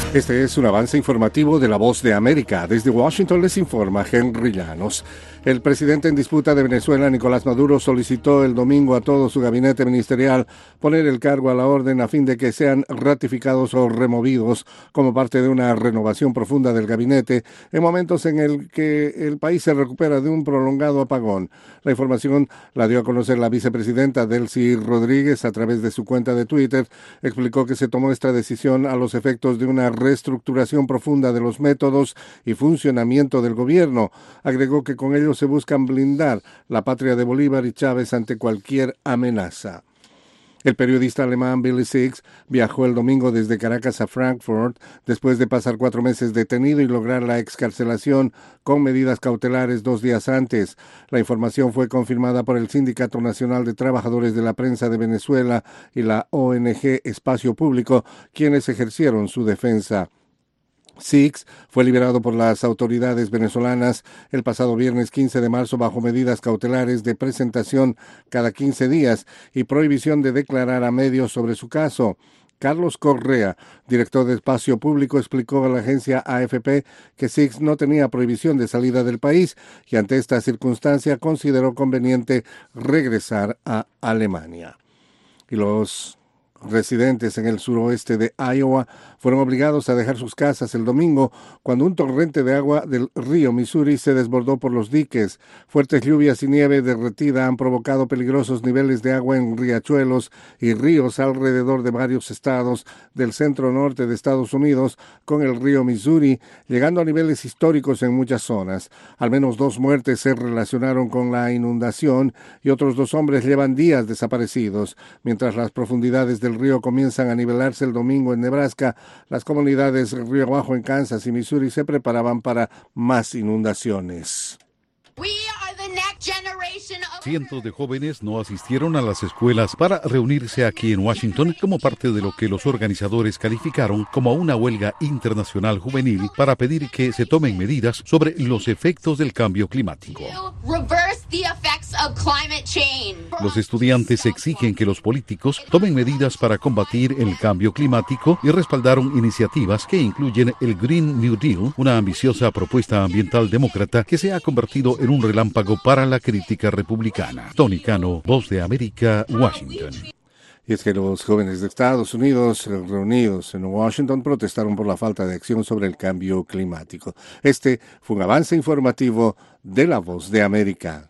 Este es un avance informativo de La Voz de América. Desde Washington les informa Henry Llanos. El presidente en disputa de Venezuela, Nicolás Maduro, solicitó el domingo a todo su gabinete ministerial poner el cargo a la orden a fin de que sean ratificados o removidos como parte de una renovación profunda del gabinete en momentos en el que el país se recupera de un prolongado apagón. La información la dio a conocer la vicepresidenta Delcy Rodríguez a través de su cuenta de Twitter. Explicó que se tomó esta decisión a los efectos de una reestructuración profunda de los métodos y funcionamiento del gobierno. Agregó que con ello se buscan blindar la patria de Bolívar y Chávez ante cualquier amenaza. El periodista alemán Billy Six viajó el domingo desde Caracas a Frankfurt después de pasar 4 meses detenido y lograr la excarcelación con medidas cautelares 2 días antes. La información fue confirmada por el Sindicato Nacional de Trabajadores de la Prensa de Venezuela y la ONG Espacio Público, quienes ejercieron su defensa. Six fue liberado por las autoridades venezolanas el pasado viernes 15 de marzo bajo medidas cautelares de presentación cada 15 días y prohibición de declarar a medios sobre su caso. Carlos Correa, director de Espacio Público, explicó a la agencia AFP que Six no tenía prohibición de salida del país y ante esta circunstancia consideró conveniente regresar a Alemania. Y los residentes en el suroeste de Iowa fueron obligados a dejar sus casas el domingo cuando un torrente de agua del río Missouri se desbordó por los diques. Fuertes lluvias y nieve derretida han provocado peligrosos niveles de agua en riachuelos y ríos alrededor de varios estados del centro norte de Estados Unidos, con el río Missouri llegando a niveles históricos en muchas zonas. Al menos 2 muertes se relacionaron con la inundación y otros 2 hombres llevan días desaparecidos. Mientras las profundidades del río comienzan a nivelarse el domingo en Nebraska, las comunidades río abajo en Kansas y Missouri se preparaban para más inundaciones. Cientos de jóvenes no asistieron a las escuelas para reunirse aquí en Washington como parte de lo que los organizadores calificaron como una huelga internacional juvenil para pedir que se tomen medidas sobre los efectos del cambio climático. Los estudiantes exigen que los políticos tomen medidas para combatir el cambio climático y respaldaron iniciativas que incluyen el Green New Deal, una ambiciosa propuesta ambiental demócrata que se ha convertido en un relámpago para la crítica republicana. Tony Cano, Voz de América, Washington. Y es que los jóvenes de Estados Unidos reunidos en Washington protestaron por la falta de acción sobre el cambio climático. Este fue un avance informativo de La Voz de América.